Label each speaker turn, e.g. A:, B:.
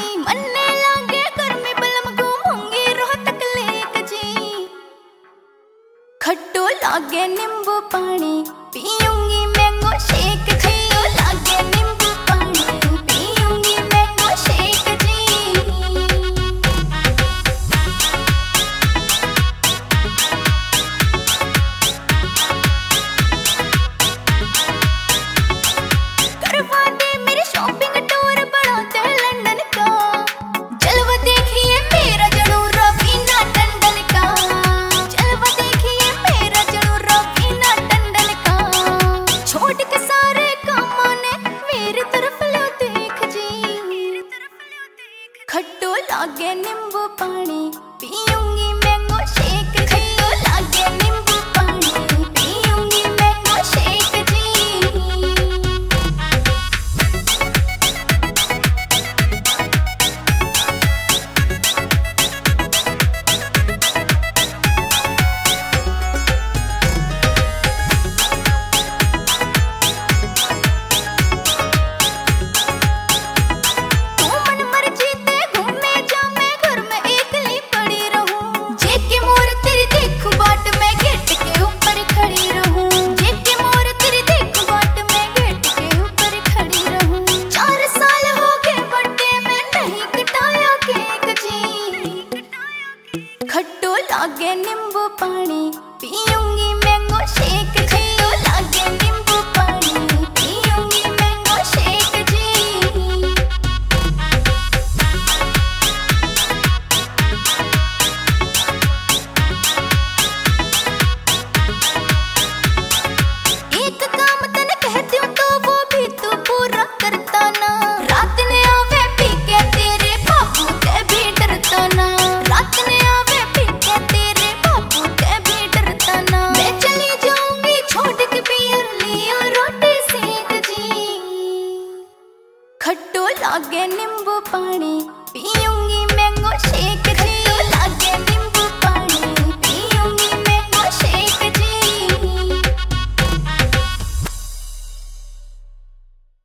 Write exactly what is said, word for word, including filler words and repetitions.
A: मन्ने लागे गर्मी बलम घूमूंगी रोहतक लेक जी। खट्टो लागे नींबू पानी पीऊंगी मैंगो शेक जी। लागे नींबू पानी पीऊंगी मैंगो शेक जी। करवा दे मेरी शॉपिंग टूर बढ़ाते लंदन का। जलवा देखिए मेरा जरूर रवीना टंडन का। जलवा देखिए मेरा जरूर रवीना टंडन का। छोड़ के सारे कामों ने मेरी तरफ लो देख जी। खट्टो लागे नींबू पानी पीऊंगी मैंगो शेक जी। खट्टो लागे नींबू पानी पीऊंगी मैंगो शेक जी। खट्टो लागे नींबू पानी